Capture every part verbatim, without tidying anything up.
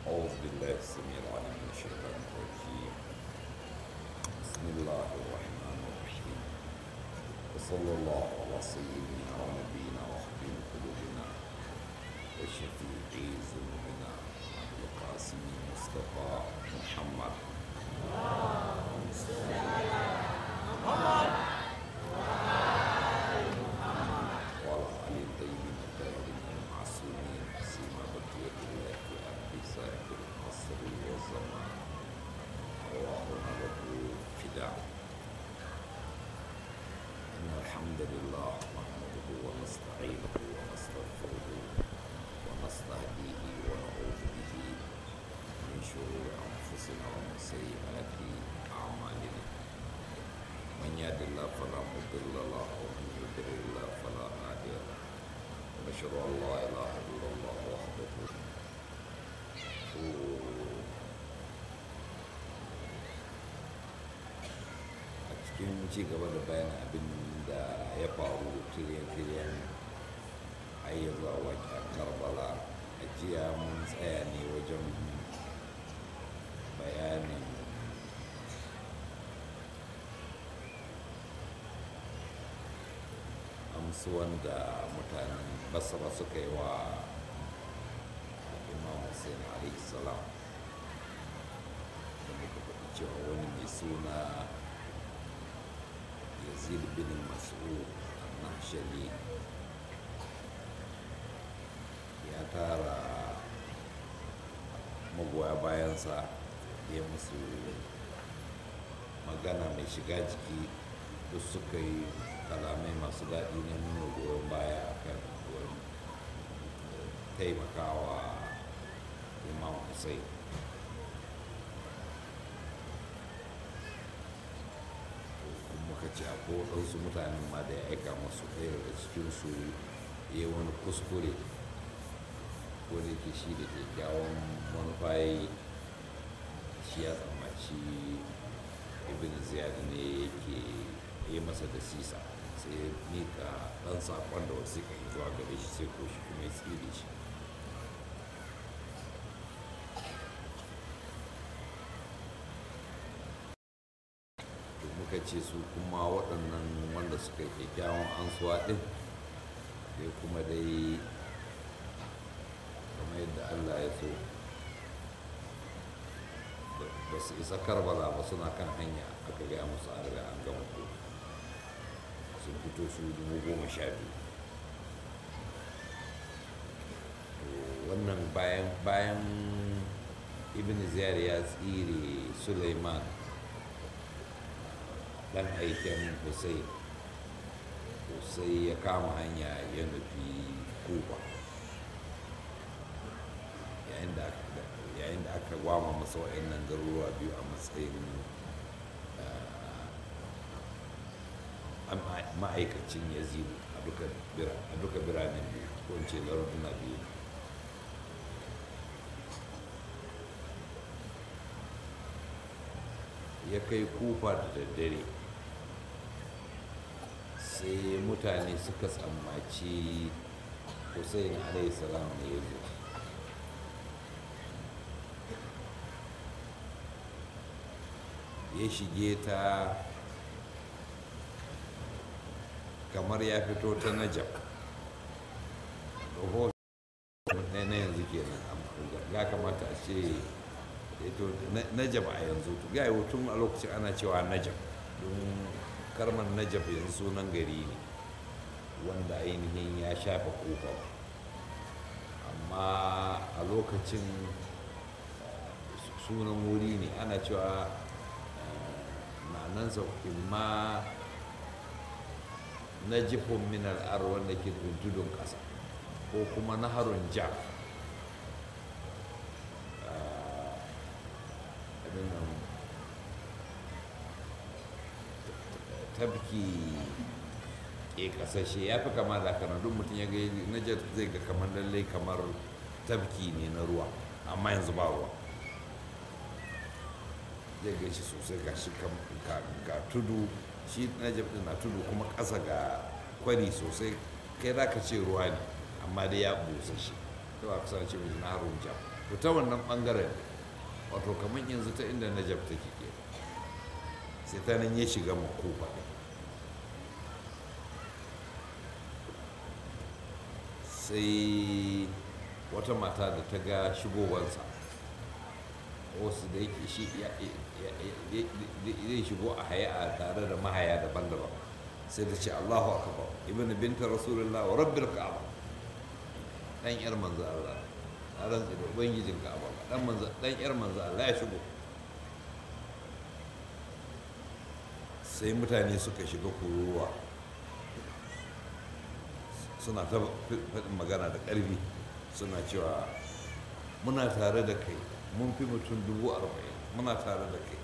أعوذ بالله السميع العليم من الشيطان الرجيم. بسم الله الرحمن الرحيم. وصلى الله على سيدنا ونبينا وحبيب قلوبنا وشفيع ذنوبنا أبي القاسم مصطفى محمد وعلى آل الطيبين الطاهرين المعصومين سيما بقية الله في أرض صاحب العصر والزمان أرواحنا له فداء. إن الحمد لله نحمده ونستعينه ونستغفره ونستهديه ونعوذ به من شرور أنفسنا ومن سيئات أعمالنا. من يهد الله فلا مضل له ومن يضلل الله فلا هادي له. ونشهد أن لا إله إلا الله وحده a cikin ci gaba da bayan abin da ya faru tiryan-tiryan har ya zuwa wajen karbala a jiya mun tsaya ne wajen bayanin amsuwan da mutanen basra suka yi wa imam hussein alaihi salam da muka faɗi cewa wani mai suna yazid bin mas'ud al-nahshali ya tara magoya bayansa ya musu magana mai shiga jiki duk suka yi kalamai masu daɗi na nuna goyon baya a kan taimakawa imam hussein. muka ce akwai waɗansu mutanen ma da ya aika masu ɗaya daga cikinsu ya yi wani kuskure ko da ke shi da kyakkyawan manufa shi ya tsammaci ibn ziyad ne yake yi masa da sisa sai ya mika ɗan saƙon da wasiƙa zuwa gare shi sai ko shi kuma ya tsire shi. muka ce su kuma waɗannan wanda suka yi kyakkyawan ansuwa ɗin sai kuma dai kamar yadda allah ya so ba su isa karbala ba suna kan hanya aka gaya musu an riga an gama ko sun fito su dubu goma sha biyu. wannan bayan bayan ibn ziyar ya tsire suleiman dan aikin hussein sai ya kama hanya ya nufi kuba yayin da aka gwama masa wa'annan garuruwa biyu a matsayin ma'aikacin yazidu a duka biranen biyu ko ce larduna biyu. ya kai kufa da daddare sai mutane suka tsammaci hussein alaihi salam ne ya zo. ya shige ta kamar ya fito ta najab na yanzu kenan ya kamata a ce najab a yanzu ga yi tun a lokacin ana cewa najab don karmar najab yanzu sunan gari ne wanda ainihin ya shafa kofa amma a lokacin sunan wuri ne ana cewa ma'anansa imma najifun min al'ar wanda ke tudun ƙasa ko kuma naharun ja tabki ke kasashe ya fi kama da kanan duk mutum ya ga najar zai ga kamar lallai kamar tabki ne na ruwa amma yanzu ba ruwa zai ga shi sosai ga shi ga tudu shi najar din na tudu kuma ƙasa ga kwari sosai kai za ka ce ruwa ne amma dai ya busa shi ta ba kusa ce mai na harun jam to ta wannan ɓangaren wato kamar yanzu ta inda najab take ke sai ta nan ya shiga makufa sai wata mata da ta ga shigowarsa wasu da yake shi zai shigo a haya tare da mahaya daban-daban sai ta ce Allahu akbar ibn binta rasulullah wa rabbil ka'aba dan yar manzo Allah a rantsi da ubangijin ka'aba dan manzo dan yar manzo Allah ya shigo sai mutane suka shiga kuruwa suna ta faɗin magana da ƙarfi suna cewa muna tare da kai mun fi mutum dubu arba'in muna tare da kai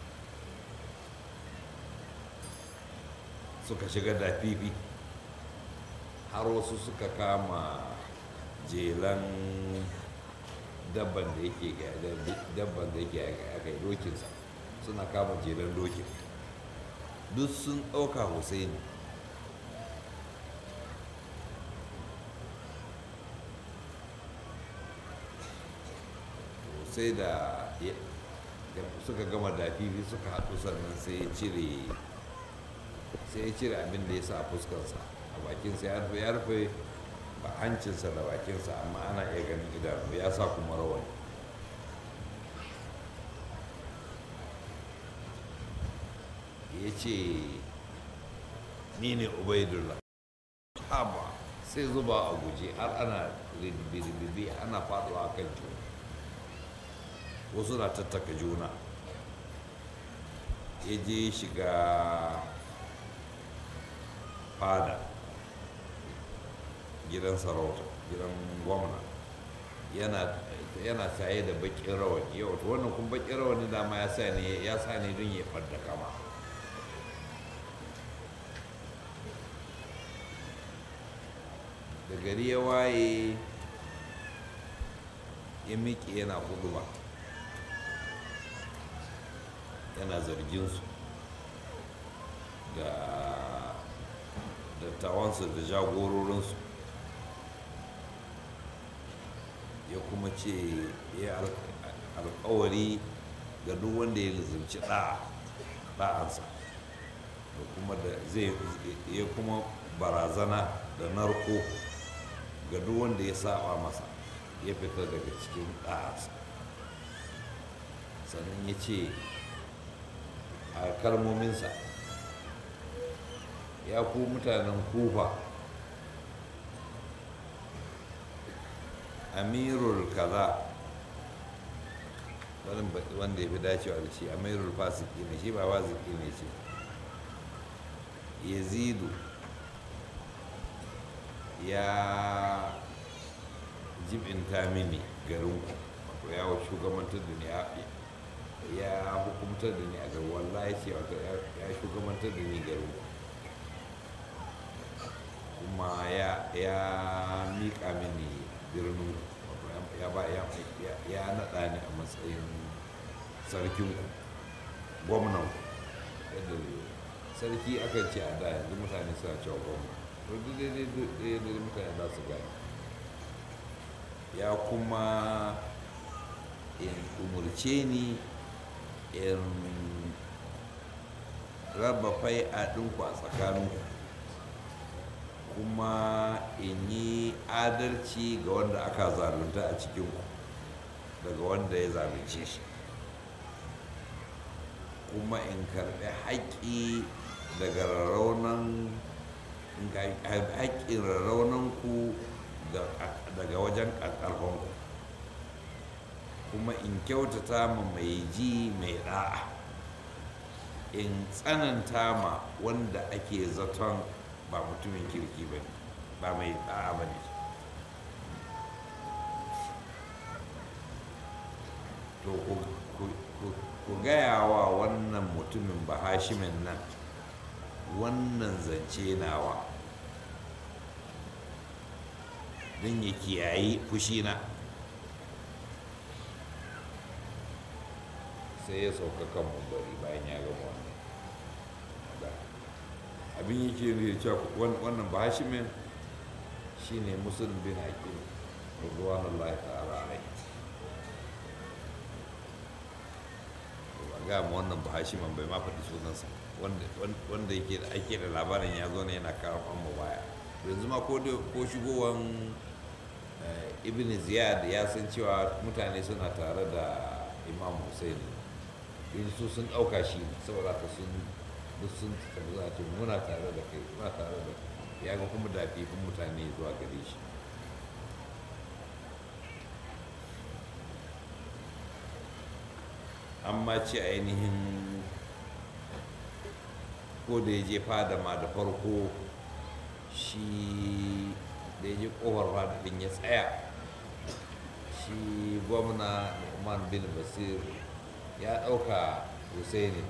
suka shiga da fifi har wasu suka kama jelan dabban da yake dabban da yake aka yi dokinsa suna kama jelan dokin duk sun ɗauka Husaini sai da suka gama dafifi suka haɗu sannan sai ya cire sai ya cire abin da ya sa a fuskarsa a bakinsa ya rufe ya rufe ba hancinsa da bakinsa amma ana iya ganin idanu ya sa kuma rawani ya ce ni ne ubaidullah haba sai zuba a guje har ana ribibi ana faɗuwa a kan juna wasu na tattaka juna ya je shiga fada gidan sarauta gidan gwamna yana saye da bakin rawani yau to wannan kun bakin rawani dama ya sa ne ya sa ne don ya fadda kama da gari ya waye ya miƙe yana hudu ba yana zarginsu da dattawansu da jagororinsu ya kuma ce ya alkawari ga duk wanda ya lizimci ɗa'ansa da kuma da zai ya kuma barazana da narko ga duk wanda ya saba masa ya fita daga cikin ɗa'ansa sannan ya ce a kalmominsa ya ku mutanen kufa amirul kaza wanda ya fi dacewa da shi amirul fasiki ne shi ba fasiki ne ce yazidu ya jibinta mini garinku wato ya shugabantar da ni ya hukumtar da ni a garin wallahi ce wato ya shugabantar da ni garin kuma ya miƙa mini birnin ya ba ya naɗa ni a matsayin sarkin gwamnan yadda sarki akan ce a da yanzu mutane suna cewa gwamna to daidai da mutane za su gani ya kuma in umurce ni in raba fai a ɗinku a tsakaninku kuma in yi adalci ga wanda aka zalunta a cikinku daga wanda ya zalunce shi kuma in karɓi haƙƙi daga rarraunan haƙƙin rarraunanku daga wajen ƙarƙarfanku kuma in kyautata ma mai ji mai da'a in tsananta ma wanda ake zaton ba mutumin kirki ba ne ba mai da'a ba ne to ku gaya wa wannan mutumin ba hashimin nan wannan zance nawa don ya kiyayi fushina sai ya sauka kan mumbari bayan ya gama wannan abin yake ne cewa wannan ba hashimin shi ne musulun bin hakim ruwanullahi ta'ala alai ga ma wannan bahashiman bai ma faɗi sunansa wanda yake da ake da labarin ya zo ne yana kawo mu baya yanzu ma ko shigowan ibn ziyad ya san cewa mutane suna tare da imam hussein in su sun ɗauka shi saboda ka sun duk sun tafi za a ce muna tare da kai muna tare da kai ya ga kuma dafifin mutane zuwa gare shi amma ce ainihin ko da ya je fada ma da farko shi da ya je kofar fada din ya tsaya shi gwamna Nu'man bin Basir ya ɗauka Husaini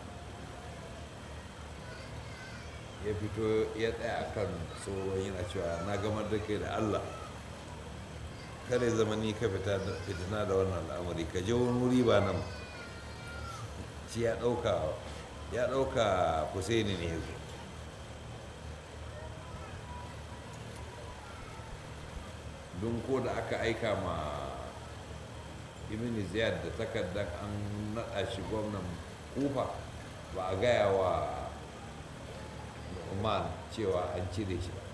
ya fito ya tsaya akan tsoron yana cewa na gamar da kai da Allah kare zamani ka fitina da wannan al'amari ka je wani wuri ba nan shi ya ɗauka ya ɗauka Husaini ne yanzu don ko da aka aika ma ibn ziyad da takardar an naɗa shi gwamnan kufa ba a gaya wa Nu'man cewa an cire shi ba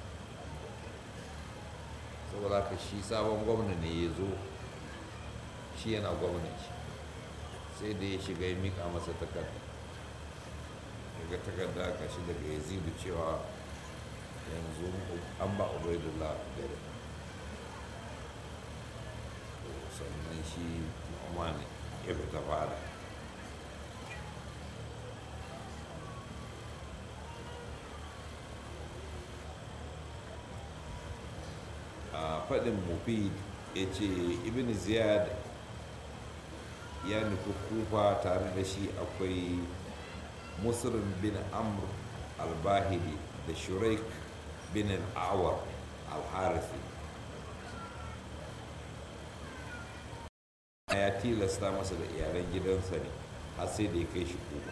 saboda ka shi sabon gwamna ne ya zo shi yana gwamnati sai da ya shiga ya miƙa masa takarda daga takarda ka shi daga yazidu cewa yanzu an ba ubaidullah gari sannan shi Nu'man ya fita fada a faɗin mufid ya ce ibn ziyad ya nufi kufa tare da shi akwai muslim bin amr al-bahili da shuraik bin al-awar al-harithi ya tilasta masa da iyalan gidansa ne har sai da ya kai shi kufa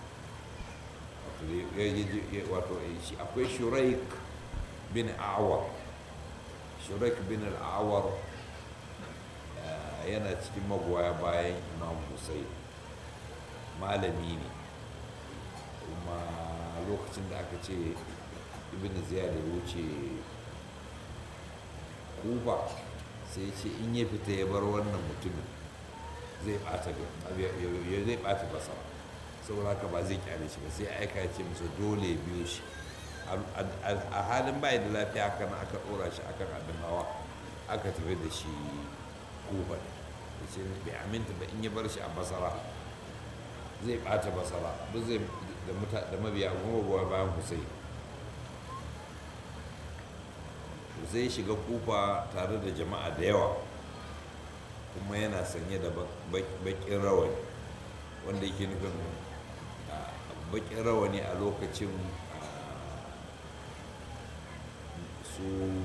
wato akwai shuraik bin awar shuraik bin al-awar yana cikin magoya bayan imam hussein malami ne kuma lokacin da aka ce ibn ziyad ya wuce kufa sai ce in ya fita ya bar wannan mutumin zai bata ya zai bata basa saboda haka ba zai kyale shi ba sai aika ce masa dole biyo shi a halin bai da lafiya haka na aka dora shi akan abin hawa aka tafi da shi kufa da ce bai aminta ba in ya bar shi a basara zai bata basara duk zai da mabiya goma gowa bayan hussein zai shiga kufa tare da jama'a da yawa kuma yana sanye da bakin rawani wanda yake nufin bakin rawani a lokacin su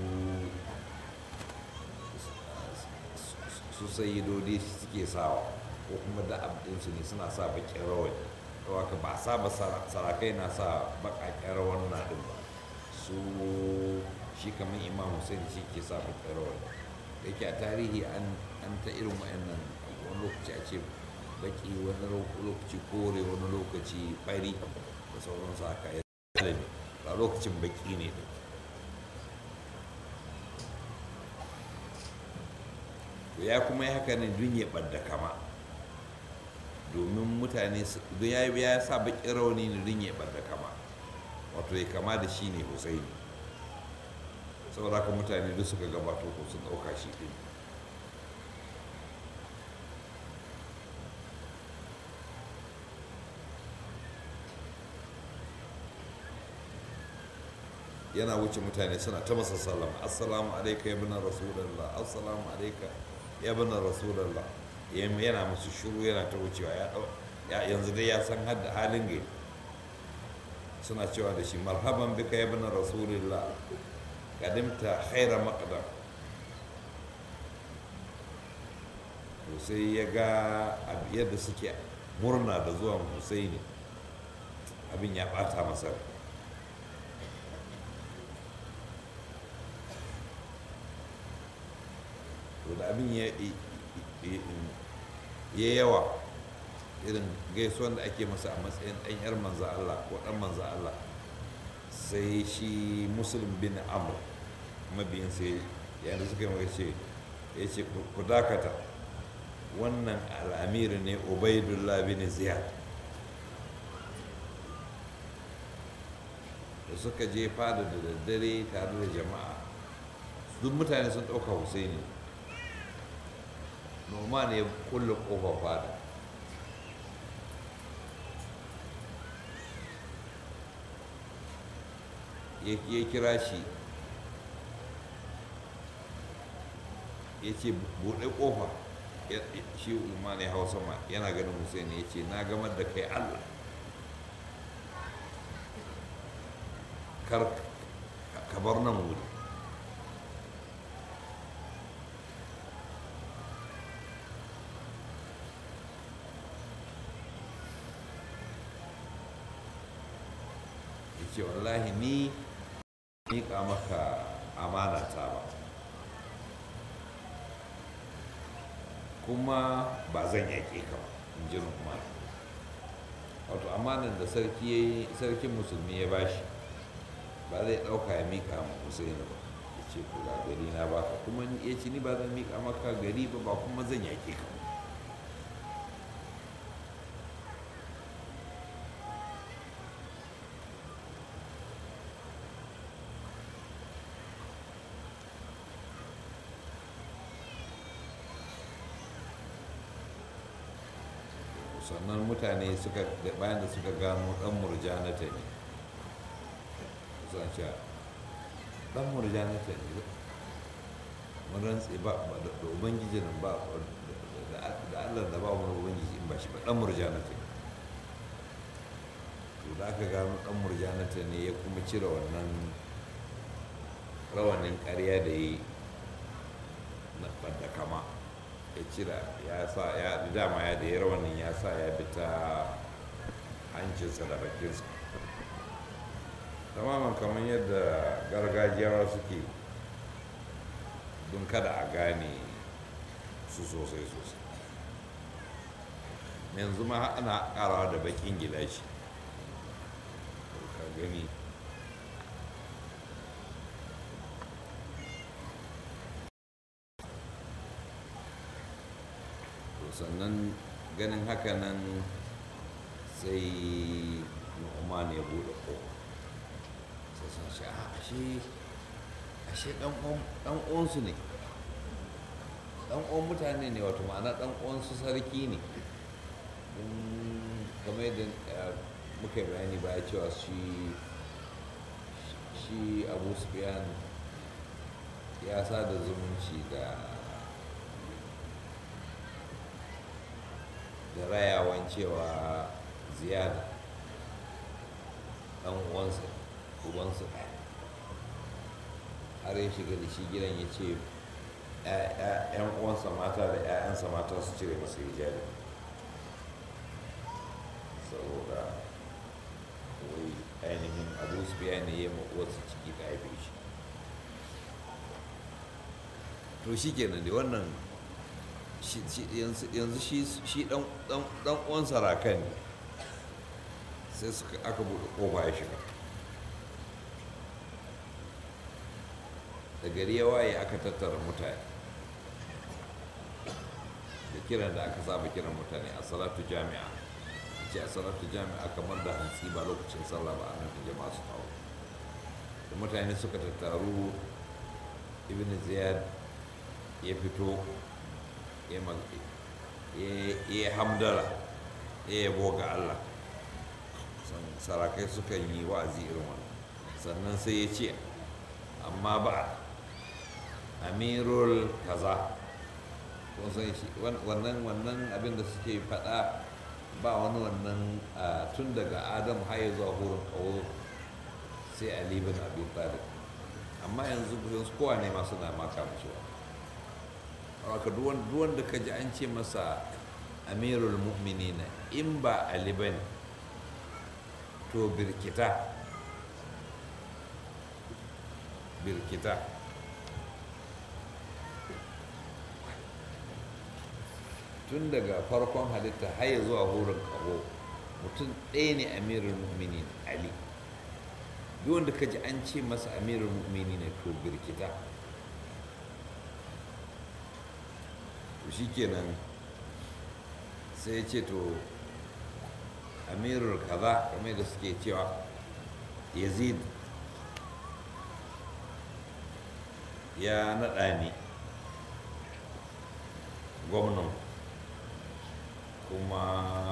su sayidodi suke sawa ko kuma da abinsu ne suna sa bakin rawani ka ba saba sarakai na sa bakakken rawan na din ba su shi kamar imam hussein shi ke sa bakin rawani da yake a tarihi an ta irin wa'annan wani lokaci a ce baki wani lokaci kore wani lokaci fari da sauransu haka ya zalami a lokacin baki ne din ya kuma yi haka ne dun ya ɓadda kama domin mutane don ya ya sa baƙin rauni ne dun ya ɓadda kama wato ya kama da shi ne husaini saboda haka mutane duk suka gabato ko sun ɗauka shi ɗin yana wuce mutane suna ta masa salama assalamu alaika ya bina rasulallah assalamu alaika ya bina rasulallah yana musu shuru yana ta wucewa ya yanzu dai ya san hadda halin gai suna cewa da shi marhaban bika ya bina rasulillah kadimta khaira maqdam to sai ya ga yadda suke murna da zuwan husaini abin ya bata masa to da abin ya yawa irin gaisuwan da ake masa a matsayin ɗan yar manza Allah ko ɗan manza Allah, sai shi Muslim bin Amr mabiyin sai yana suka yi ce ya ce ku dakata, wannan al'amir ne Ubaidullah bin Ziyad. da suka je fada da daddare tare da jama'a, duk mutane sun ɗauka Husaini. Nu'man ya kulle ƙofar fada, ya kira shi ya ce buɗe ƙofa. Shi Nu'man ya hau sama yana ganin Husaini ya ce na gamar da kai Allah, kar ka bar nan wuri. ya ce wallahi ni miƙa maka amana ta ba, kuma ba zan yaƙe ka ba, in ji Nu'man. Wato amanan da sarki sarkin musulmi ya bashi ba zai ɗauka ya miƙa ma Husaini ba, ya ce ku ga gari na baka, kuma ya ce ni ba zan miƙa maka gari ba, ba kuma zan yaƙe ka ba. Sannan mutane suka bayan da suka gano ɗan Murjanata ne, suna cewa ɗan Murjanata ne, mun rantse ba da ubangiji nan ba da Allah da ba wani ubangiji in ba shi ba, ɗan Murjanata ne. To da aka gano ɗan Murjanata ne, ya kuma cire wannan rawanin ƙarya da ya yi na ɓadda kama, ya cira ya sa ya dama ya da ya rawanin ya sa ya bi ta hancinsa da bakinsa, tamaman kamar yadda gargajiyawa suke, don kada a gane su sosai sosai. yanzu ma ana karawa da bakin gilashi, ka gani. Sannan ganin haka nan sai Nu'man ya buɗe ƙofa, sai sun ce a ashe ashe ɗan uwansu ne, ɗan uwan mutane ne, wato ma'ana ɗan uwansu sarki ne. Kamar yadda muka yi bayani baya cewa shi shi Abu Sufyan ya sa da zumunci da da rayawan cewa Ziyad ɗan uwansa ubansa ɗaya, har ya shiga da shi gidan ya ce ‘yan uwansa mata da ‘ya'yansa mata su cire masa hijabi, saboda wai ainihin Abu Sufyan ne ya maƙuwarsa ciki ta haife shi. To shi kenan da wannan yanzu shi dan uwan sarakan ne, sai suka aka buɗe ƙofa ya shiga. da gari ya waye aka tattara mutane da kiran da aka saba kiran mutane a salatu jami'a, ce a salatu jami'a kamar da hantsi ba lokacin sallah ba, a nan jama'a su tawo da mutane suka tattaru. Ibn Ziyad ya fito ya yi hamdala, ya yabo ga Allah. Sarakai suka yi wa'azi irin wannan, sannan sai ya ce amma ba amirul kaza, wannan wannan abin da suke faɗa ba wani wannan tun daga adam har zuwa hurin kawo sai Ali bin Abi Talib, amma yanzu yanzu kowa ne masu na maka mutuwa. haka duk wanda ka ji an ce masa amirul mu'minina in ba Ali bane to birkita birkita to tun daga farkon halitta har ya zuwa horon kaho mutum ɗaya ne amirul mu'minin ali. duk wanda ka ji an ce masa amirul mu'minin ne to birkita. to shikenan sai ya ce to amirul kaza kamar da suke cewa yazid ya naɗa ni gwamnan kuma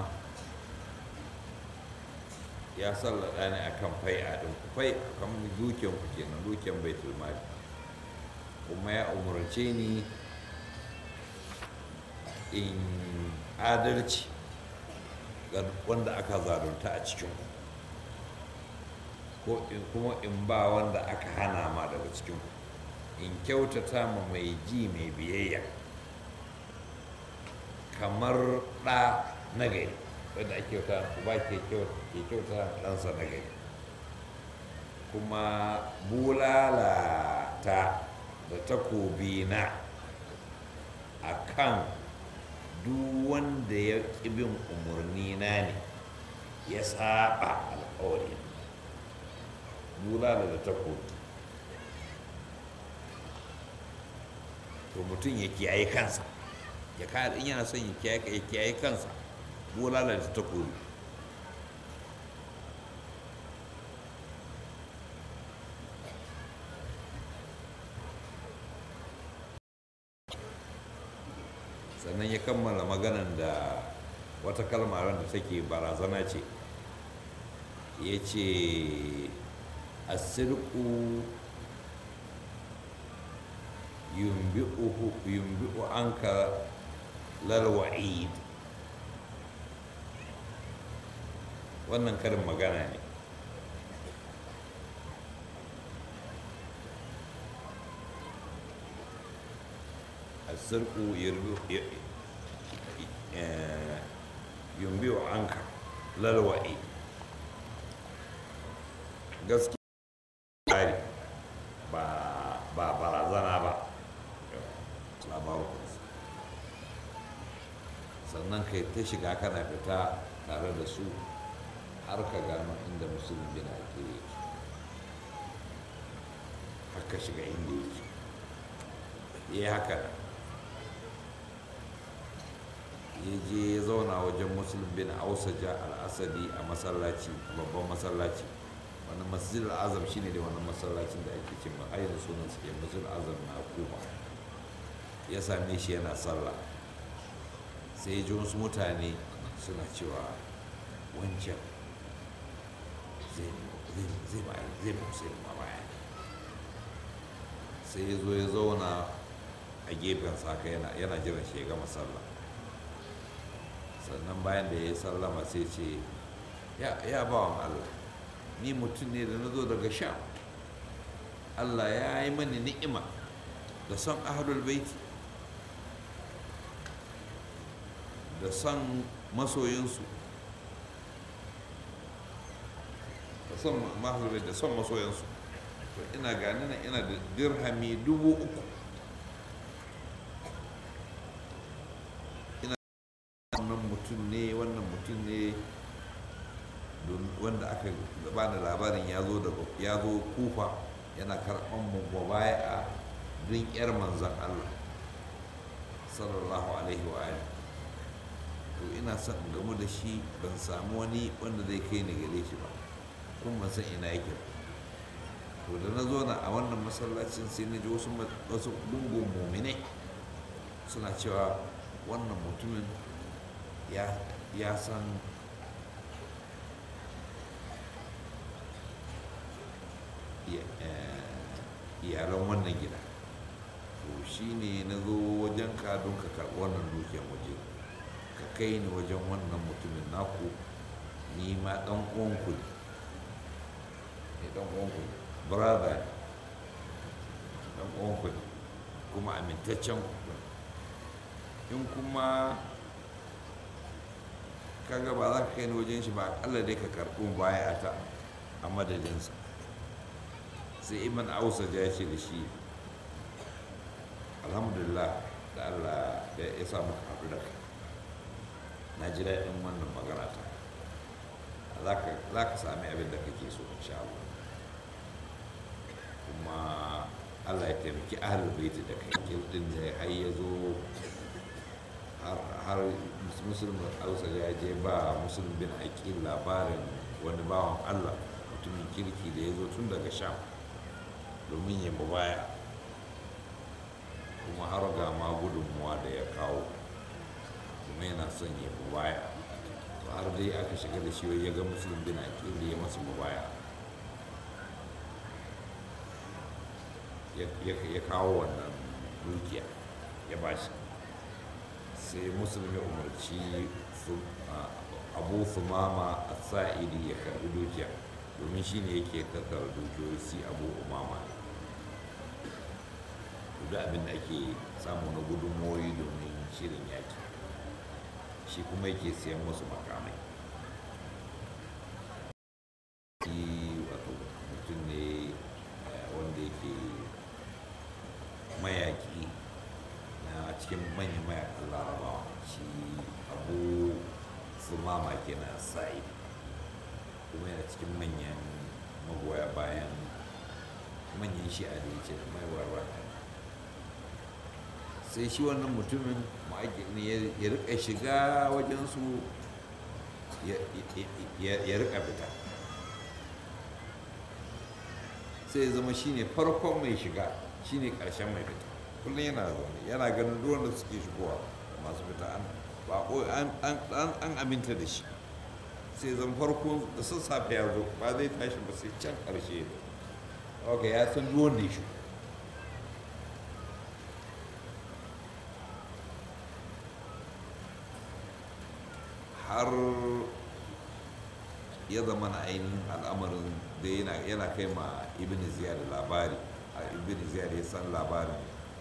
ya sallada ni akan fai'a din fai kamar dukiyan ku kenan dukiyan baitul mali kuma ya umarce ni in adalci ga wanda aka zalunta a cikin ku ko in kuma in ba wanda aka hana ma daga cikin ku in kyautata ma mai ji mai biyayya kamar ɗa na gari wanda ake kyauta uba ke kyauta ɗansa na gari kuma bulalata da takobi na a kan duk wanda ya bin umarni na ne ya saba alƙawari bulala da takobi to mutum ya kiyaye kansa ya kare in yana son ya kiyaye kansa bulala da takobi sannan ya kammala maganan da wata kalma da take barazana ce ya ce asirku yumbi'u anka lalwa'id. wannan karin magana ne asirku yumbi'u anka lalwa'id gaskiya ba ba barazana ba labaru sannan kai ta shiga kana fita tare da su har ka gano inda musulun bin ake yake haka shiga inda yake ya haka ya je ya zauna wajen musulun bin ausaja al-asadi a masallaci a babban masallaci wani masjid al-azam shine da wannan masallacin da ake cin ma'ayin sunan su ke masjid al-azam na kuma ya same shi yana sallah sai ya ji wasu mutane suna cewa wancan zai ba musulun ma baya sai ya zo ya zauna a gefen saka yana jiran shi ya gama sallah sannan bayan da ya yi sallama sai ce ya bawan Allah ni mutum ne da na zo daga sham Allah ya yi mani ni'ima da son ahlul baiti da son masoyinsu da son ahlul baiti da son masoyinsu to ina gani na ina da dirhami dubu uku ina wannan mutum ne wannan mutum ne wanda aka ba da labarin ya zo daga ya zo kufa yana karɓar mu baya a don yar manzan Allah sallallahu alaihi wa alihi to ina son in gamu da shi ban samu wani wanda zai kai ni gare shi ba kuma ban san ina yake to da na zo na a wannan masallacin sai na ji wasu wasu dungun muminai suna cewa wannan mutumin ya ya san iyalan wannan gida to shi ne na zo wajen ka don ka karɓi wannan dukiyar waje ka kai ni wajen wannan mutumin naku ni ma ɗan uwanku ne ɗan uwanku ne brother ɗan uwanku ne kuma amintaccen ku in kuma kaga ba za ka kai ni wajen shi ba akalla dai ka karɓi baya ta a madadinsa sai iman ausa ya ce da shi alhamdulillah da Allah da ya samu haɗu da kai na ji daɗin wannan magana ta za ka sami abin da kake so insha Allah kuma Allah ya taimaki ahlul baiti da kai din ne har ya zo har musulmin hausa ya je ba musulmin bin aqil labarin wani bawan Allah mutumin kirki da ya zo tun daga sham domin ya baya kuma har ga ma gudunmuwa da ya kawo kuma yana son ya baya har dai aka shiga da shi ya ga musulmin bin aqil ya masa baya ya kawo wannan dukiya ya bashi sai musulmi umarci abu sumama a sa'idi ya karbi dukiya domin shi ne yake tattara dukiyoyi si abu umama duk abin da ake samu na gudunmoyi domin shirin yaki shi kuma yake siyan musu makamai shi wato mutum ne wanda yake mayaki na cikin manyan mayakan larabawa shi abu sumama kenan sa'id kuma yana cikin manyan magoya bayan manyan shi'a da yake da mai warware sai shi wannan mutumin ma'aikin ne ya rika shiga wajensu ya rika fita sai ya zama shine farkon mai shiga shine karshen mai fita kullum yana zaune yana ganin duk wanda suke shigowa masu fita an ba an aminta da shi sai zan farko da sassafe ya zo ba zai tashi ba sai can karshe ya ok ya san duk wanda ya shigo har ya zama na ainihin al'amarin da yana kai ma ibn ziyar labari a ibn ziyar ya san labarin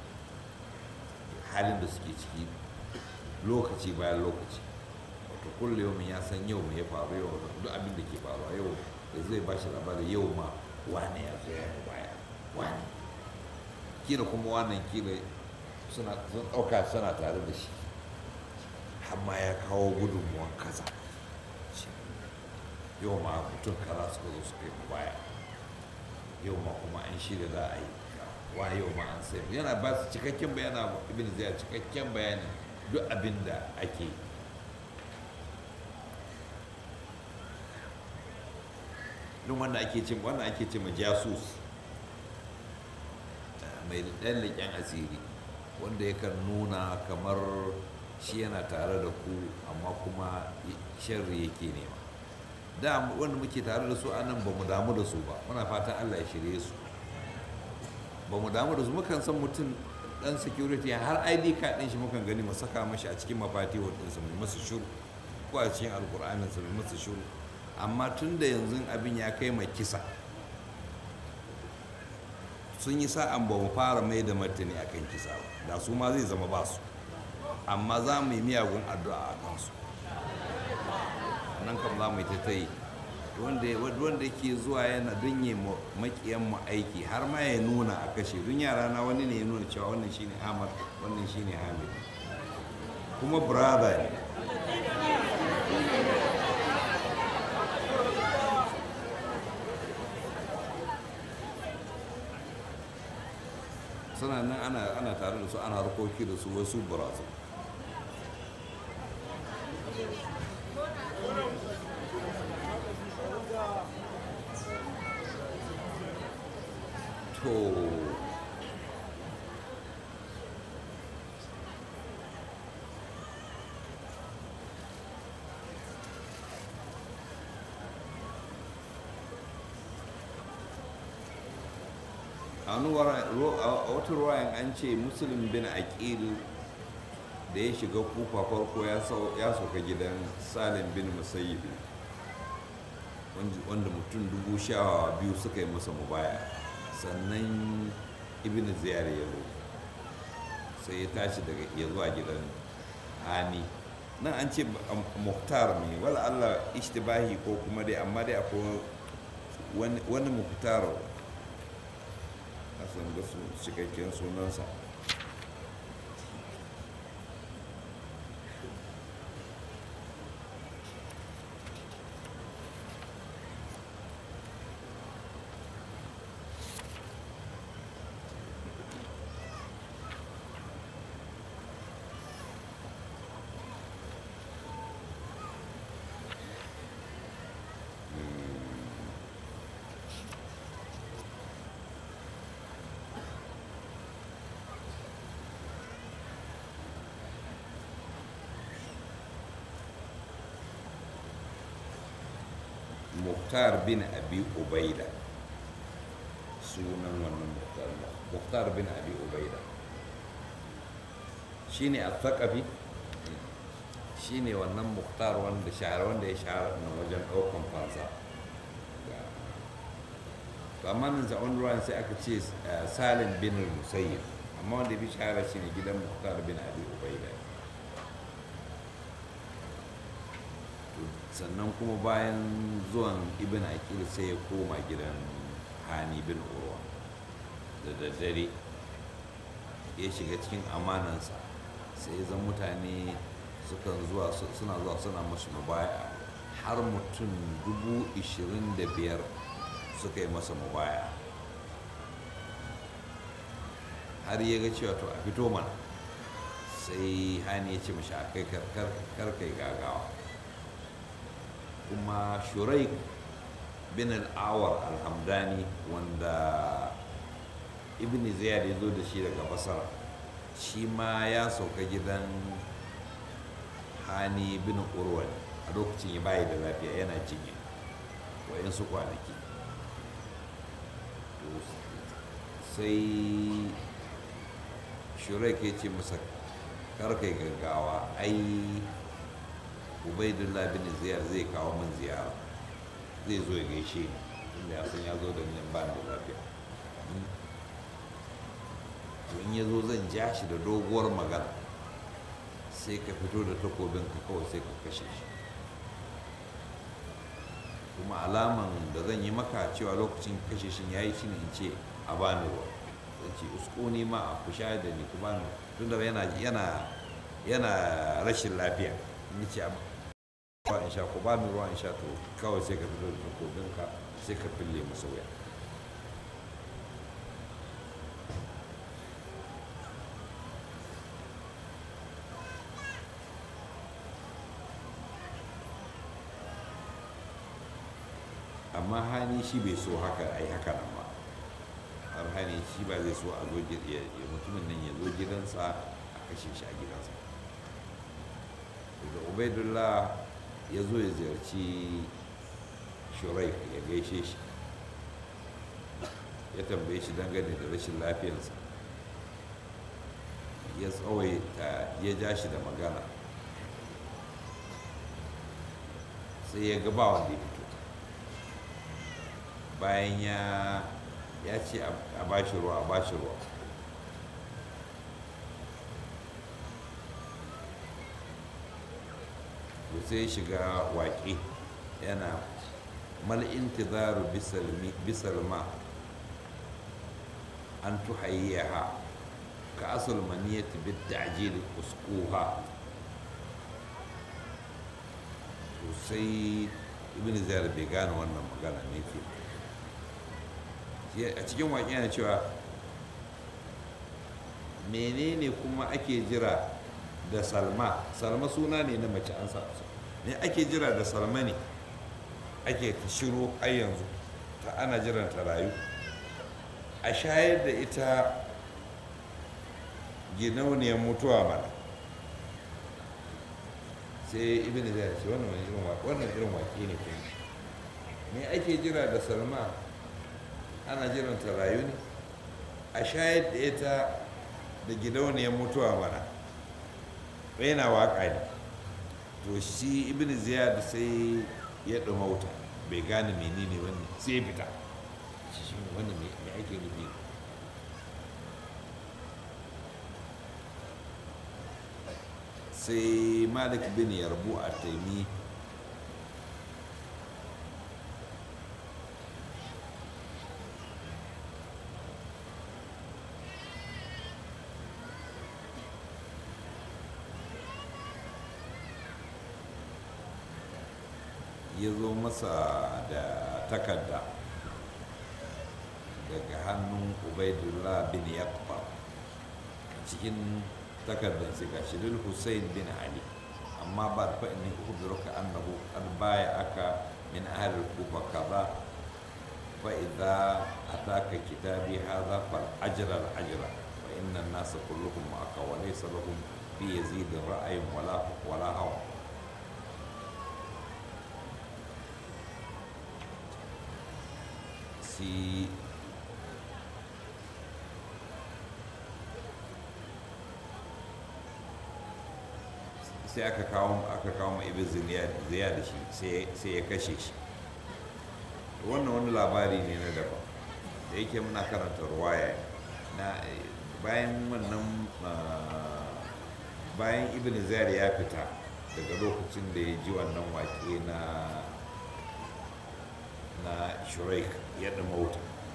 halin da suke ciki lokaci bayan lokaci wato kulle yau ya san yau mai ya faru yau duk abin da ke faruwa yau da zai ba shi labarin yau ma wane ya zo ya baya wane kila kuma wannan kila suna sun ɗauka suna tare da shi amma ya kawo gudunmuwan kaza yau ma mutum kaza suka zo suka yi baya yau ma kuma an shirya za a yi wa yau ma an sai yana ba su cikakken bayana ibn ziyar cikakken bayani duk abin da ake duk wanda ake ce wanda ake ce ma jasus mai ɗan leƙen asiri wanda yakan nuna kamar shi yana tare da ku amma kuma sharri yake nema da wanda muke tare da su a nan ba mu damu da su ba muna fatan Allah ya shirye su ba mu damu da su mukan san mutum dan security har I D card din shi mukan gani mu saka mashi a cikin mafati wadinsa mai masa shuru ko a cikin alkur'anin sa mai masa shuru amma tun da yanzu abin ya kai mai kisa sun yi sa'an ba mu fara mai da martani akan kisa ba da su ma zai zama ba su amma za mu yi miyagun addu'a a kansu nan kam za mu yi ta yi wanda ke zuwa yana don yi makiyan mu aiki har ma ya nuna a kashe don yara na wani ne ya nuna cewa wannan shine Ahmad wannan shine Hamid kuma brother ne suna nan ana tare da su ana harkoki da su wasu burazu to a wata ruwayan an ce musulun bin aqil da ya shiga kufa farko ya sauka gidan salim bin musayyib wanda mutum dubu sha biyu suka yi masa mubaya sannan ibn ziyar ya zo sai ya tashi daga ya zuwa gidan hani nan an ce muhtar ne wala Allah ishtibahi ko kuma dai amma dai akwai wani muhtar kasan da su cikakken sunansa Muhtar bin abi ubaida, sunan wannan muhtar muhtar bin abi ubaida shine al-thaqafi, shine wannan muhtar wanda shahara wanda ya shahara na wajen ɗaukan fansa. amma nan zaɓen ruwan sai aka ce salim bin musayyib, amma wanda bi shahara shine gidan muhtar bin abi ubaida. sannan kuma bayan zuwan ibn aqil sai ya koma gidan hani bin urwa da daddare ya shiga cikin amanansa, sai ya zan mutane sukan zuwa suna zuwa suna masu mubaya har mutum dubu ishirin da biyar suka yi masa mubaya, har ya ga cewa to a fito mana, sai hani ya ce mashi a kai karkai gagawa. kuma shuraik bin al'awar alhamdani wanda ibn ziyad ya zo da shi daga basara, shi ma ya sauka gidan hani bin urwa a lokacin ya bayi da lafiya yana jinya wayansu kwanaki. sai shuraik ya ce masa karkai gaggawa, ai ubaidullah bin ziyar zai kawo min ziyara, zai zo ya gaishe ni inda ya san ya zo da nan ba da lafiya. to in ya zo zan ja shi da doguwar magana, sai ka fito da takobin ka kawai sai ka kashe shi, kuma alaman da zan yi maka cewa lokacin kashe shi ya yi shine in ce a bani ruwa, zan ce uskuni ma a kusha da ni ku bani, tunda yana yana yana rashin lafiya, in ce ruwa in sha, ku ba ni ruwa in sha, to kawai sai ka fito da takobinka sai ka fille masa wuya. amma hani shi bai so haka ai haka nan ba, har hani shi ba zai so a zo mutumin nan ya zo gidansa a kashe shi a gidansa. da ubaidullah ya zo ya ziyarci shuraik ya gaishe shi, ya tambaye shi dangane da rashin lafiyarsa, ya tsawaita ya ja shi da magana, sai ya gaba wanda ya fito bayan ya ce a bashi ruwa a bashi ruwa. sai shiga waƙe yana mal'intizaru bisalma an tuhayyaha ka asal maniyati bid ta'jil usquha. to sai ibn ziyar bai gane wannan magana ne ke a cikin waƙe yana cewa menene kuma ake jira da salma. salma suna ne na mace an sa ne ake jira da salma ne ake ta shiro har yanzu ta ana jiran ta rayu, a shayar da ita ginauniyar mutuwa mana. sai ibn zai ce wannan irin wannan irin waƙe ne kuma me ake jira da salma, ana jiran ta rayu ne, a shayar da ita da gidauniyar mutuwa mana. yana waƙa ne. to shi ibn ziyad sai ya ɗumauta, bai gane menene wannan, sai ya fita shi wannan me ake nufi. sai malik bin yarbu a taimi ya zo masa da takarda daga hannun ubaidullah bin yaqba. cikin takardar sai gashi lil Hussein bin Ali, amma ba da fa'in ukhbiruka annahu qad aka min ahli al-kufa kaza fa idza ataka kitabi hadha fal ajra al ajra wa inna an-nasa kulluhum ma'aka wa laysa lahum fi yazid ra'ayin wala wala hawa. shi sai aka kawo aka kawo ma ibn ziyad da shi sai ya kashe shi. Wannan wani labari ne na daban da yake muna karanta ruwaya na bayan wannan bayan ibn ziyad ya fita daga lokacin da ya ji wannan waƙe na na shuraik ya mauta,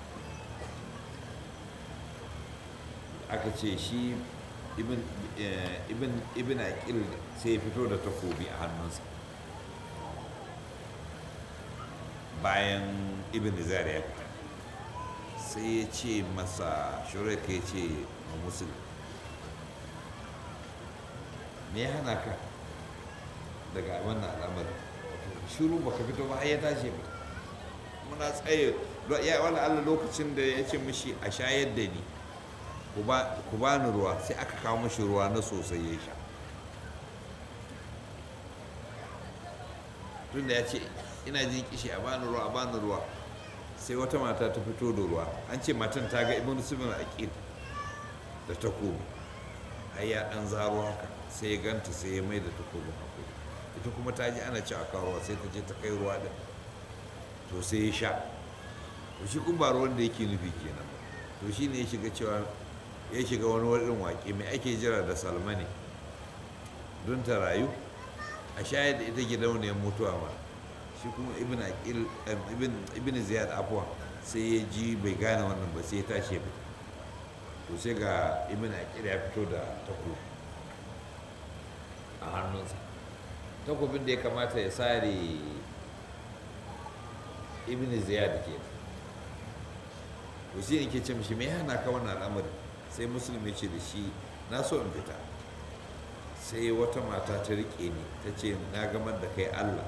aka ce shi ibn ibn ibn aqil sai ya fito da takobi a hannunsa bayan ibn ziyad ya fita, sai ya ce masa shuraik ya ce ma musulun, me ya hana ka daga wannan al'amari, shiru baka fito ba har ya tashi ba muna tsaye ya wani allah lokacin da ya ce mishi a shayar da ni ku ba ni ruwa, sai aka kawo mashi ruwa na sosai ya sha, tunda ya ce ina jin kishi a bani ruwa a bani ruwa, sai wata mata ta fito da ruwa, an ce matan ta ga ibn subin aqil da takobi har ya dan zaro haka, sai ya ganta sai ya mai da takobin hakuri, ita kuma ta ji ana cewa kawo ruwa, sai ta je ta kai ruwa din to sai ya sha, to shi kun ba ruwan da yake nufi kenan ba, to shi ne ya shiga cewa ya shiga wani wurin waƙe mai ake jira da salma ne don ta rayu a shayar da ita gidauniyar mutuwa ma, shi kuma ibn aqil ibn ziyad afwa sai ya ji bai gane wannan ba, sai ya tashi ya fita, to sai ga ibn aqil ya fito da takobi a hannunsa, takobin da ya kamata ya sare ibn ziyad ke, to shi ne ke ce mishi me hana ka wannan al'amari, sai musulmi ce da shi na so in fita, sai wata mata ta rike ni ta ce na gamar da kai allah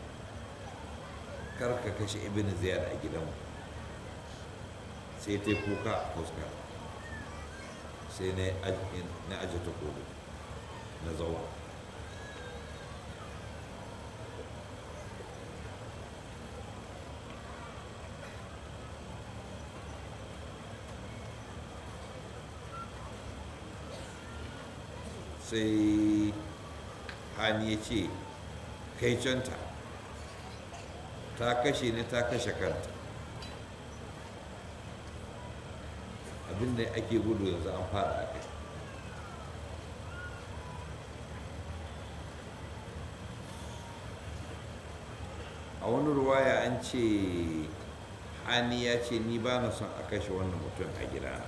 kar ka kashe ibn ziyad a gidanmu, sai ta yi kuka a fuska, sai na aje takobi na zauna. Sai hani ya ce kai canta ta kashe ni ta kashe kanta, abinda ake gudu yanzu an fara a kai. A wani ruwaya an ce hani ya ce ni ba na son a kashe wannan mutum a gidana,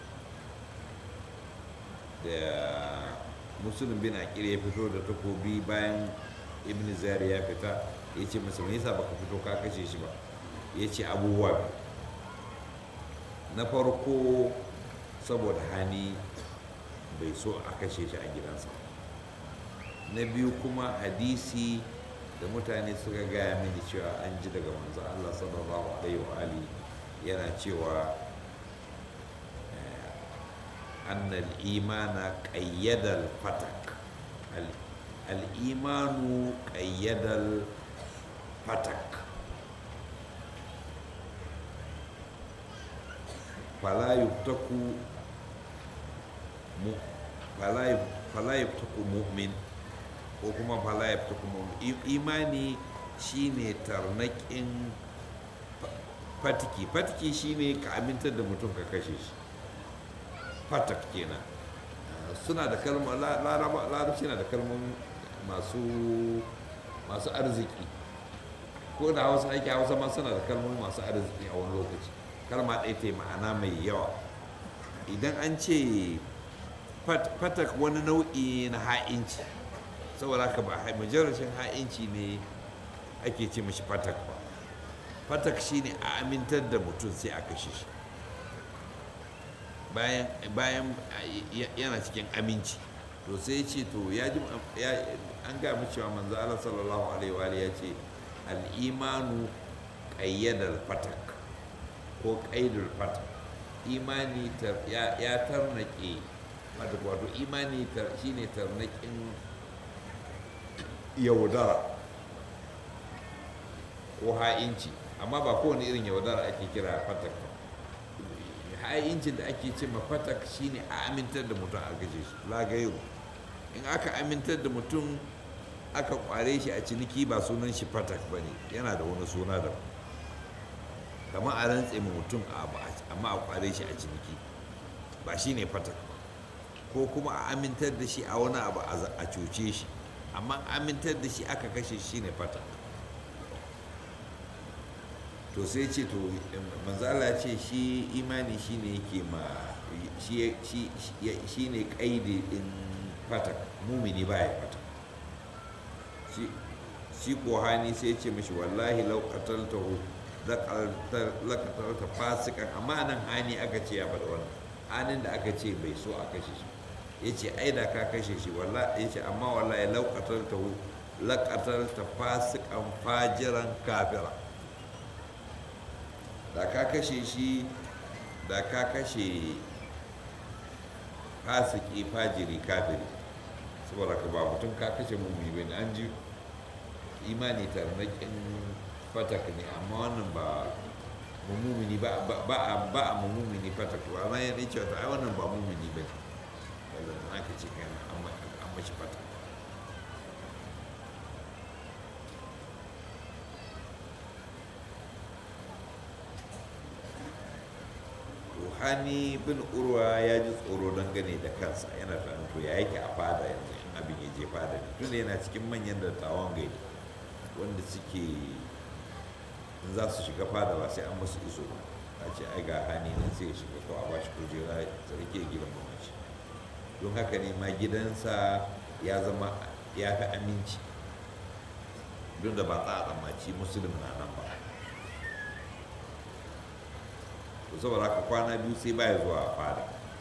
da musulun bin aqil ya fito da takobi bayan ibn ziyad ya fita, ya ce masa me yasa baka fito ka kashe shi ba, ya ce abubuwa biyu, na farko saboda hani bai so a kashe shi a gidansa, na biyu kuma hadisi da mutane suka gaya mini cewa an ji daga manzo Allah sallallahu alaihi wa ali yana cewa أن الإيمان قيد الفتك الإيمان قيد الفتك فلا يفتك فلا فلا يفتك مؤمن ko kuma fala ya fita kuma imani shine tarnaƙin fatiki, fatiki shine ka amintar da mutum ka kashe shi, fatak kenan. Suna da kalmar larabci na da kalmar masu masu arziki, ko da hausa ake hausa ma suna da kalmar masu arziki a wani lokaci, kalma ɗaya ta ma'ana mai yawa. Idan an ce fatak wani nau'i na ha'inci, saboda haka ba majarashin ha'inci ne ake ce mashi fatak ba, fatak shine a amintar da mutum sai a kashe shi bayan bayan yana cikin aminci, to sai ce to ya ji an ga mu cewa manzo Allah sallallahu alaihi wa alihi ya ce al-imanu qayyadal fatak ko qaidul fatak, imani ya tarnake wato imani shine tarnakin yaudara ko ha'inci amma ba kowane irin yaudara ake kira fatak ba. ha'incin da ake ce ma fatak shine a amintar da mutum a gaje shi lagayo. In aka amintar da mutum aka kware shi a ciniki ba sunan shi fatak ba ne, yana da wani suna da kamar a rantse ma mutum amma a kware shi a ciniki ba shi ne fatak ba. Ko kuma a amintar da shi a wani abu a cuce shi, amma amintar da shi aka kashe shi ne fatak. to sai ce to manzala ce shi imani shi ne yake ma shi ne kaidi din fatak, mumini baya fatak. shi ko hani sai ce mashi wallahi lau qataltahu laqatalta fasikan, amma nan hani aka ce ya faɗa wannan hanin da aka ce bai so a kashe shi ya ce ai da ka kashe shi wallahi ya ce amma wallahi lau qataltahu laqatalta fasikan fajiran kafira, da ka kashe shi da ka kashe fasiki fajiri kafiri. Saboda ka ba mutum ka kashe mummuni bane, an ji imani tarnakin fatak ne, amma wannan ba mummuni ba a ba a mummuni fatak ba, amma ya ce wata ai wannan ba mummuni bane, wannan aka ce kai an mashi fatak. Hani bin urwa ya ji tsoro dangane da kansa, yana tunanin to ya yake a fada yanzu in abin ya je fada ne, tun yana cikin manyan dattawan gari wanda suke in za su shiga fada ba sai an musu iso ba, a ce ai ga hani nan sai ya shiga ko a ba shi kujera sarki gidan mamaci. Don haka ne ma gidansa ya zama ya fi aminci, don da ba za a tsammaci musulun na nan ba. to saboda haka kwana biyu sai baya zuwa fada,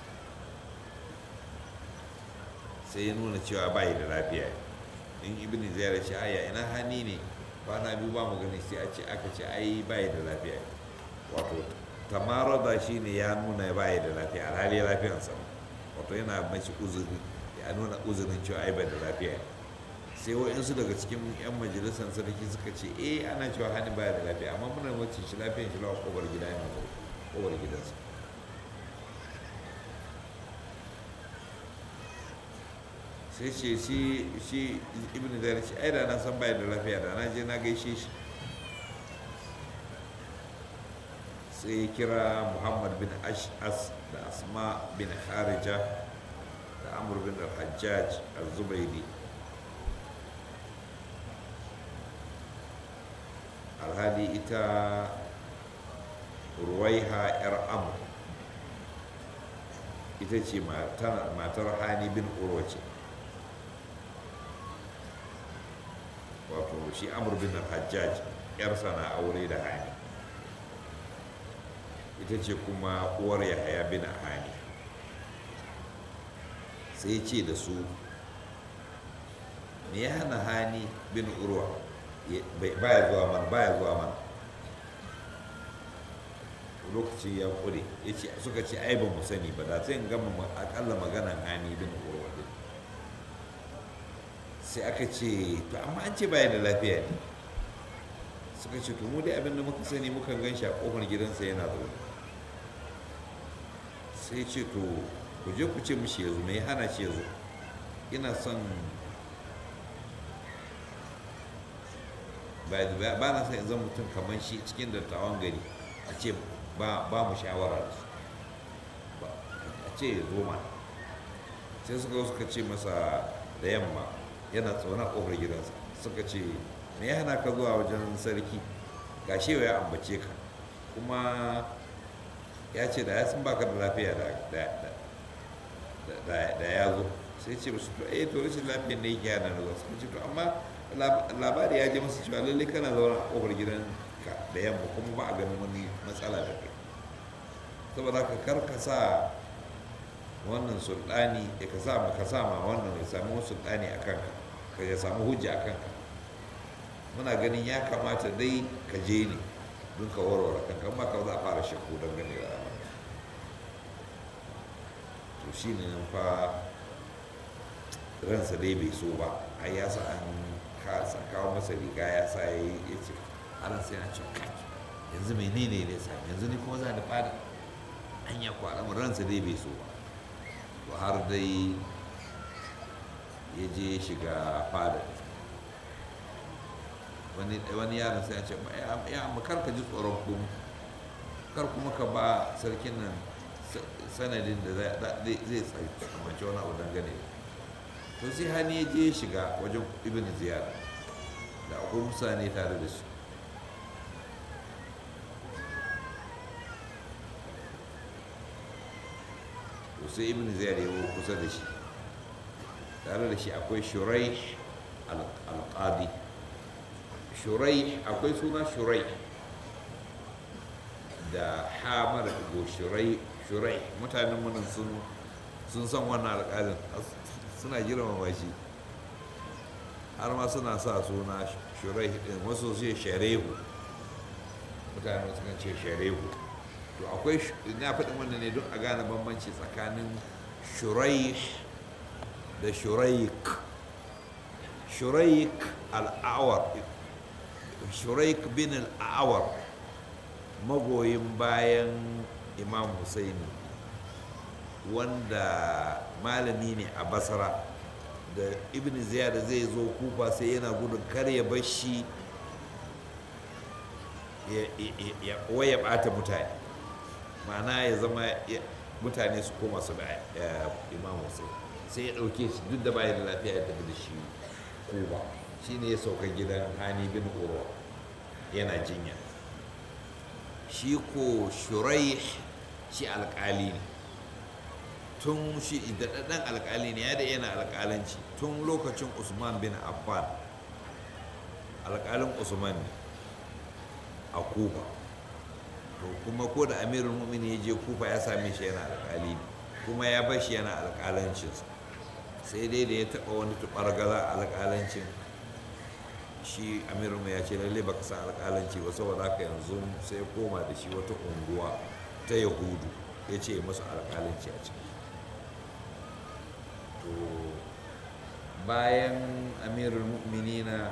sai ya nuna cewa bayi da lafiya. in ibn ziyar ce aya ina hani ne kwana biyu ba mu gani, sai a ce aka ce ai bayi da lafiya. Wato tamarada shi ne ya nuna bayi da lafiya alhali lafiyansa, wato yana mashi uzuri, ya nuna uzurin cewa ai bai da lafiya. sai wa'insu daga cikin yan majalisar sarki suka ce eh ana cewa hani baya da lafiya, amma muna wacce shi lafiyan shi lawa kobar gida yana zo kobar gidansa. sai ce shi shi ibn zari ce ai da na san baya da lafiya da na je na gaishe shi. sai kira muhammad bin ash'as da asma bin harija da amur bin al-hajjaj al-zubaidi. alhali ita ruwaiha yar amur ita ce matar hani bin urwa ce, wato shi amur bin al-hajjaj yarsa na aure da hani, ita ce kuma uwar yahaya bin hani. sai ce da su me ya hana hani bin urwa baya zuwa mana baya zuwa mana lokaci ya kure ya ce suka ce ai ba mu sani ba, da sai gama akalla maganan hani bin urwa din. sai aka ce to amma an ce baya da lafiya ne, suka ce to mu dai abin da muka sani muka gan shi a kofar gidansa yana zaune. sai ce to ku je ku ce mishi ya zo, me ya hana shi ya zo, ina son ba na son in zan mutum kamar shi cikin dattawan gari a ce ba mu shawara da su ba, a ce ya zo ma. sai suka suka ce masa da yamma yana tsauna a ƙofar gidansa, suka ce me ya hana ka zuwa wajen sarki, ga shewa ya ambace ka kuma ya ce da ya sun baka da lafiya da ya zo. sai ce musu to eh to rashin lafiyar ne yake yana zuwa. suka ce to amma labari ya je masa cewa lalle kana zaune a ƙofar gidanka da yamma kuma ba a ganin wani matsala da kai, saboda ka kar ka sa wannan sultani ya ka sa ka sa ma wannan ya samu sultani a kanka, ka ya samu hujja a kanka. muna ganin ya kamata dai ka je ne don ka warware kanka, amma ka za a fara shakku don gane da ramar. to shi ne nan fa ransa dai bai so ba, ai ya sa an kawo masa riga ya sa ya yi ya ce ana sai na cewa yanzu menene ne sami yanzu ni kuma za ni fada an ya kwara mu ransa dai bai so ba to har dai ya je shiga fada wani wani yaron sai ya ce ya amma kar ka ji tsoron kuma kar kuma ka ba sarkin nan sanadin da zai tsamanci wani abu dangane to sai hani ya je shiga wajen ibn ziyar da akwai mutane tare da su to sai ibn ziyar ya kusa da shi tare da shi akwai shurai al-qadi shurai akwai suna shurai da hamar go shurai shurai mutanen munin sun sun san wannan alƙalin suna girmama shi har ma suna sa suna shurai din wasu sai sharehu mutane suka ce sharehu to akwai na faɗin wannan ne don a gane bambanci tsakanin shurai da shuraik shuraik al'awar shuraik bin al'awar magoyin bayan imam Husaini wanda malami ne a basra da ibn ziyad zai zo kufa sai yana gudun kar ya bar shi ya waya bata mutane ma'ana ya zama mutane su koma su da imam Husaini sai ya ɗauke shi duk da bayan da lafiya ya tafi da shi kuba shi ne ya sauka gidan hani bin urwa yana jinya shi ko shurai shi alƙali ne tun shi daɗaɗɗen alƙali ne ya da yana alƙalanci tun lokacin usman bin affan alƙalin usman ne a kufa to kuma ko da amirul mu'minin ya je kufa ya same shi yana alƙali ne kuma ya bar shi yana alƙalancinsa sai dai da ya taɓa wani tuɓargaza a alƙalancin shi amirul ya ce lalle baka san alƙalanci ba saboda haka yanzu sai koma da shi wata unguwa ta yahudu ya ce masu alƙalanci a ciki to bayan amirul mu'minina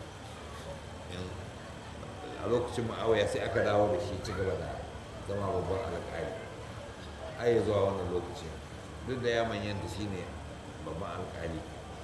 a lokacin ma'awaya sai aka dawo da shi ci gaba da zama babban alƙali har ya zuwa wannan lokacin duk da ya manyanta shi ne babban alƙali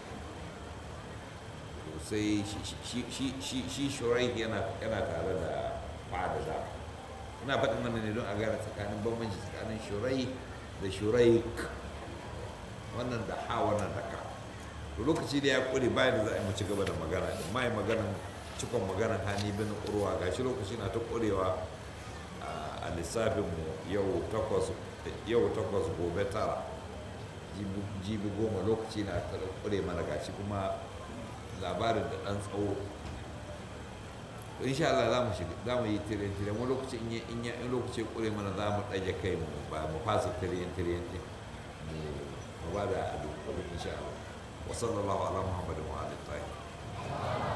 sai shi shurai yana tare da fadada ina faɗin wannan ne don a gane tsakanin bambanci tsakanin shurai da shurai wannan da ha wannan da ka to lokaci da ya ƙure bayan da za a yi ci gaba da magana da mai maganan cikon maganan hani bin urwa gashi lokaci na ta ƙurewa a lissafinmu yau takwas gobe tara jibi goma lokaci na ta ƙure mana gashi kuma labarin da ɗan tsawo to insha Allah za mu shiga za mu yi tiren tiren wani lokaci in in ya in lokaci ƙure mana za mu ɗage kai mu ba mu fasa tiren tiren ɗin mu ba da addu'a insha Allah wa sallallahu ala muhammadin wa alihi tayyib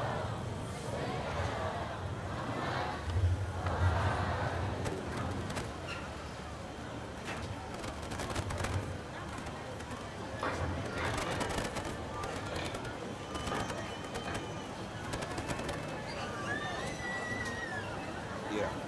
Yeah.